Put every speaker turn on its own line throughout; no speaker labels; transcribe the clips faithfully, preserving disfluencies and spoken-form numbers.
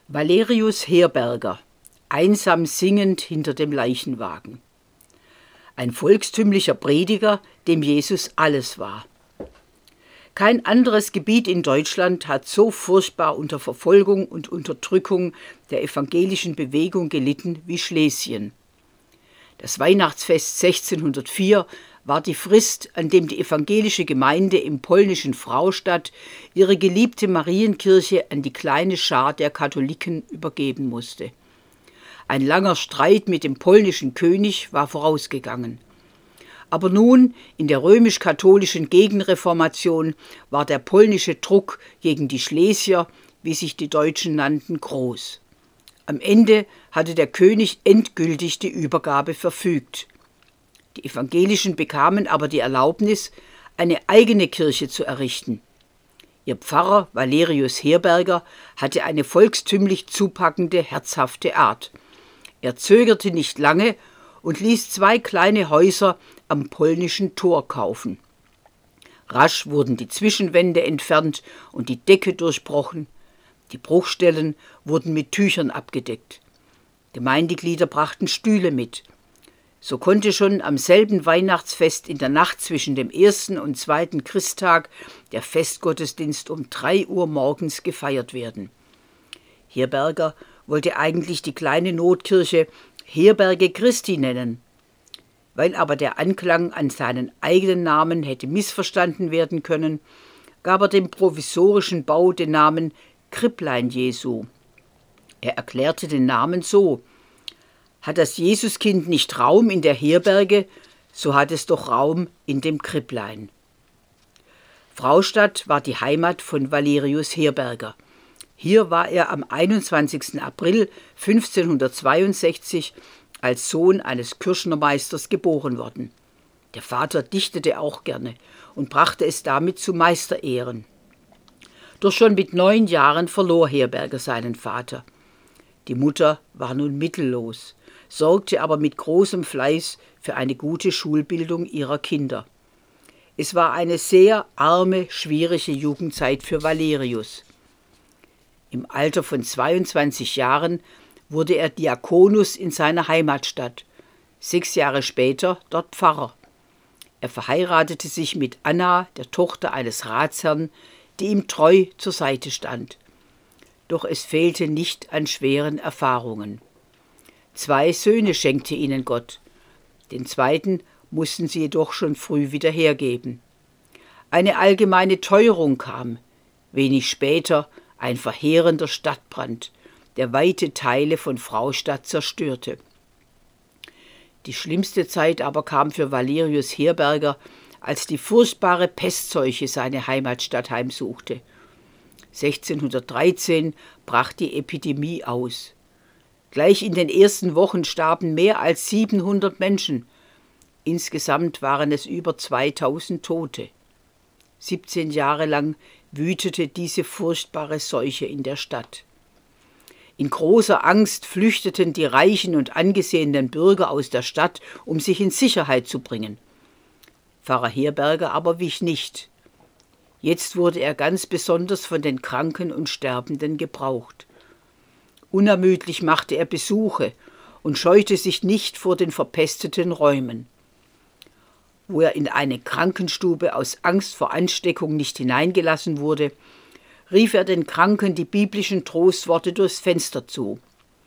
Valerius Herberger, einsam singend hinter dem Leichenwagen. Ein volkstümlicher Prediger, dem Jesus alles war. Kein anderes Gebiet in Deutschland hat so furchtbar unter Verfolgung und Unterdrückung der evangelischen Bewegung gelitten wie Schlesien. Das Weihnachtsfest sechzehnhundertvier war die Frist, an dem die evangelische Gemeinde im polnischen Fraustadt ihre geliebte Marienkirche an die kleine Schar der Katholiken übergeben musste. Ein langer Streit mit dem polnischen König war vorausgegangen. Aber nun, in der römisch-katholischen Gegenreformation, war der polnische Druck gegen die Schlesier, wie sich die Deutschen nannten, groß. Am Ende hatte der König endgültig die Übergabe verfügt. Die Evangelischen bekamen aber die Erlaubnis, eine eigene Kirche zu errichten. Ihr Pfarrer Valerius Herberger hatte eine volkstümlich zupackende, herzhafte Art. Er zögerte nicht lange und ließ zwei kleine Häuser am polnischen Tor kaufen. Rasch wurden die Zwischenwände entfernt und die Decke durchbrochen. Die Bruchstellen wurden mit Tüchern abgedeckt. Gemeindeglieder brachten Stühle mit. So konnte schon am selben Weihnachtsfest in der Nacht zwischen dem ersten und zweiten Christtag der Festgottesdienst um drei Uhr morgens gefeiert werden. Herberger wollte eigentlich die kleine Notkirche Herberge Christi nennen. Weil aber der Anklang an seinen eigenen Namen hätte missverstanden werden können, gab er dem provisorischen Bau den Namen Kripplein Jesu. Er erklärte den Namen so: Hat das Jesuskind nicht Raum in der Herberge, so hat es doch Raum in dem Kripplein. Fraustadt war die Heimat von Valerius Herberger. Hier war er am einundzwanzigsten April fünfzehnhundertzweiundsechzig als Sohn eines Kürschnermeisters geboren worden. Der Vater dichtete auch gerne und brachte es damit zu Meisterehren. Doch schon mit neun Jahren verlor Herberger seinen Vater. Die Mutter war nun mittellos, sorgte aber mit großem Fleiß für eine gute Schulbildung ihrer Kinder. Es war eine sehr arme, schwierige Jugendzeit für Valerius. Im Alter von zweiundzwanzig Jahren wurde er Diakonus in seiner Heimatstadt, sechs Jahre später dort Pfarrer. Er verheiratete sich mit Anna, der Tochter eines Ratsherrn, die ihm treu zur Seite stand. Doch es fehlte nicht an schweren Erfahrungen. Zwei Söhne schenkte ihnen Gott. Den zweiten mussten sie jedoch schon früh wieder hergeben. Eine allgemeine Teuerung kam. Wenig später ein verheerender Stadtbrand, der weite Teile von Fraustadt zerstörte. Die schlimmste Zeit aber kam für Valerius Herberger, als die furchtbare Pestseuche seine Heimatstadt heimsuchte. sechzehnhundertdreizehn brach die Epidemie aus. Gleich in den ersten Wochen starben mehr als siebenhundert Menschen. Insgesamt waren es über zweitausend Tote. siebzehn Jahre lang wütete diese furchtbare Seuche in der Stadt. In großer Angst flüchteten die reichen und angesehenen Bürger aus der Stadt, um sich in Sicherheit zu bringen. Pfarrer Herberger aber wich nicht. Jetzt wurde er ganz besonders von den Kranken und Sterbenden gebraucht. Unermüdlich machte er Besuche und scheute sich nicht vor den verpesteten Räumen. Wo er in eine Krankenstube aus Angst vor Ansteckung nicht hineingelassen wurde, rief er den Kranken die biblischen Trostworte durchs Fenster zu.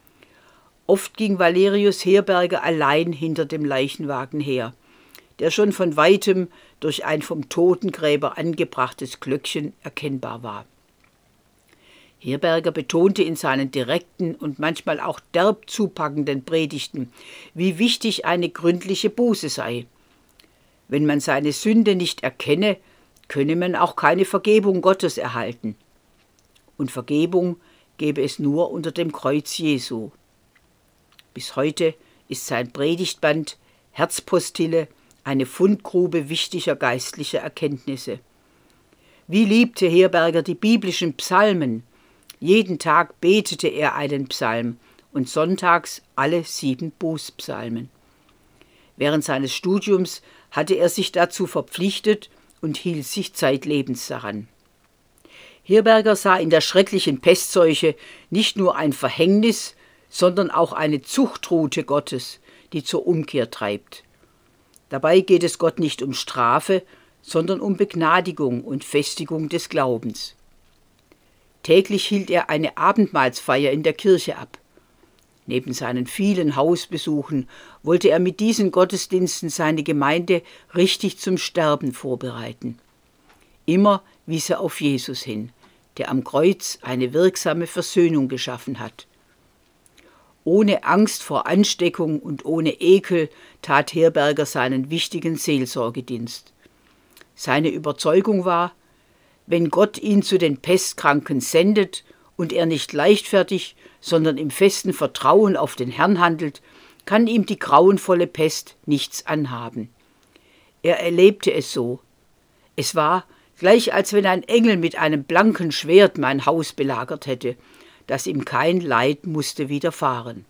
Oft ging Valerius Herberger allein hinter dem Leichenwagen her, der schon von weitem durch ein vom Totengräber angebrachtes Glöckchen erkennbar war. Herberger betonte in seinen direkten und manchmal auch derb zupackenden Predigten, wie wichtig eine gründliche Buße sei. Wenn man seine Sünde nicht erkenne, könne man auch keine Vergebung Gottes erhalten. Und Vergebung gebe es nur unter dem Kreuz Jesu. Bis heute ist sein Predigtband Herzpostille eine Fundgrube wichtiger geistlicher Erkenntnisse. Wie liebte Herberger die biblischen Psalmen? Jeden Tag betete er einen Psalm und sonntags alle sieben Bußpsalmen. Während seines Studiums hatte er sich dazu verpflichtet und hielt sich zeitlebens daran. Herberger sah in der schrecklichen Pestseuche nicht nur ein Verhängnis, sondern auch eine Zuchtrute Gottes, die zur Umkehr treibt. Dabei geht es Gott nicht um Strafe, sondern um Begnadigung und Festigung des Glaubens. Täglich hielt er eine Abendmahlsfeier in der Kirche ab. Neben seinen vielen Hausbesuchen wollte er mit diesen Gottesdiensten seine Gemeinde richtig zum Sterben vorbereiten. Immer wies er auf Jesus hin, der am Kreuz eine wirksame Versöhnung geschaffen hat. Ohne Angst vor Ansteckung und ohne Ekel tat Herberger seinen wichtigen Seelsorgedienst. Seine Überzeugung war, wenn Gott ihn zu den Pestkranken sendet und er nicht leichtfertig, sondern im festen Vertrauen auf den Herrn handelt, kann ihm die grauenvolle Pest nichts anhaben. Er erlebte es so. Es war, gleich als wenn ein Engel mit einem blanken Schwert mein Haus belagert hätte, dass ihm kein Leid musste widerfahren.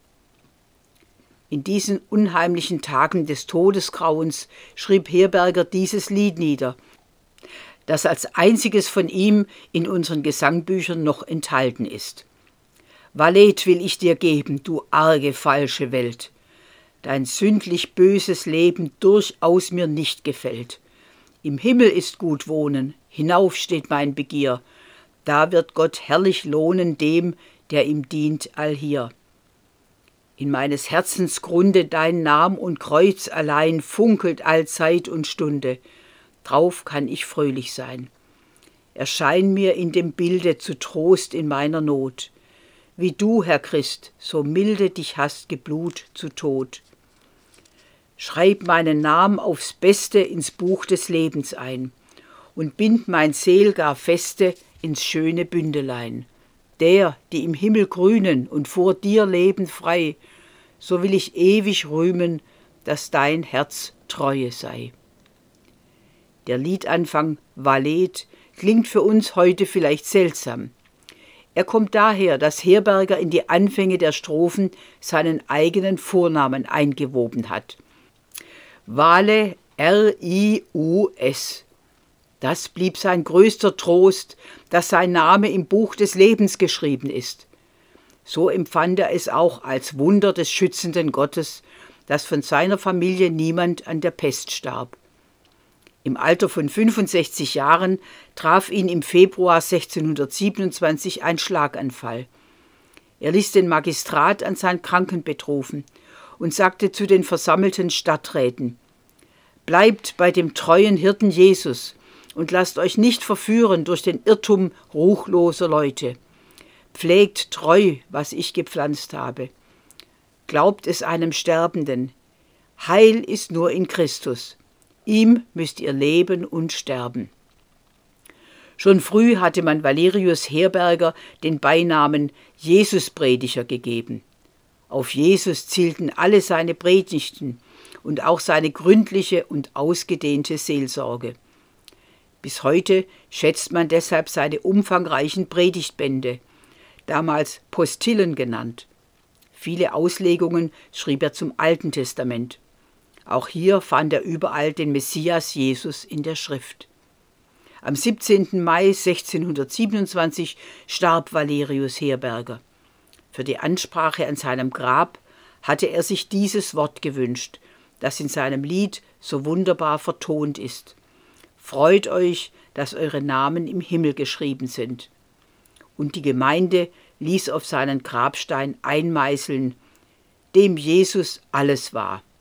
In diesen unheimlichen Tagen des Todesgrauens schrieb Herberger dieses Lied nieder, das als einziges von ihm in unseren Gesangbüchern noch enthalten ist. Valet will ich dir geben, du arge, falsche Welt, dein sündlich böses Leben durchaus mir nicht gefällt. Im Himmel ist gut wohnen, hinauf steht mein Begier, da wird Gott herrlich lohnen dem, der ihm dient allhier. In meines Herzens Grunde dein Nam und Kreuz allein funkelt allzeit und Stunde, drauf kann ich fröhlich sein. Erschein mir in dem Bilde zu Trost in meiner Not, wie du, Herr Christ, so milde dich hast geblut zu Tod. Schreib meinen Namen aufs Beste ins Buch des Lebens ein und bind mein Seel gar feste ins schöne Bündelein. Der, die im Himmel grünen und vor dir leben frei, so will ich ewig rühmen, dass dein Herz Treue sei. Der Liedanfang Valet klingt für uns heute vielleicht seltsam. Er kommt daher, dass Herberger in die Anfänge der Strophen seinen eigenen Vornamen eingewoben hat. Vale, R I U S. Das blieb sein größter Trost, dass sein Name im Buch des Lebens geschrieben ist. So empfand er es auch als Wunder des schützenden Gottes, dass von seiner Familie niemand an der Pest starb. Im Alter von fünfundsechzig Jahren traf ihn im Februar sechzehnhundertsiebenundzwanzig ein Schlaganfall. Er ließ den Magistrat an sein Krankenbett rufen und sagte zu den versammelten Stadträten: Bleibt bei dem treuen Hirten Jesus und lasst euch nicht verführen durch den Irrtum ruchloser Leute. Pflegt treu, was ich gepflanzt habe. Glaubt es einem Sterbenden. Heil ist nur in Christus. Ihm müsst ihr leben und sterben. Schon früh hatte man Valerius Herberger den Beinamen Jesusprediger gegeben. Auf Jesus zielten alle seine Predigten und auch seine gründliche und ausgedehnte Seelsorge. Bis heute schätzt man deshalb seine umfangreichen Predigtbände, damals Postillen genannt. Viele Auslegungen schrieb er zum Alten Testament. Auch hier fand er überall den Messias Jesus in der Schrift. Am siebzehnten Mai sechzehnhundertsiebenundzwanzig starb Valerius Herberger. Für die Ansprache an seinem Grab hatte er sich dieses Wort gewünscht, das in seinem Lied so wunderbar vertont ist. Freut euch, dass eure Namen im Himmel geschrieben sind. Und die Gemeinde ließ auf seinen Grabstein einmeißeln, dem Jesus alles war.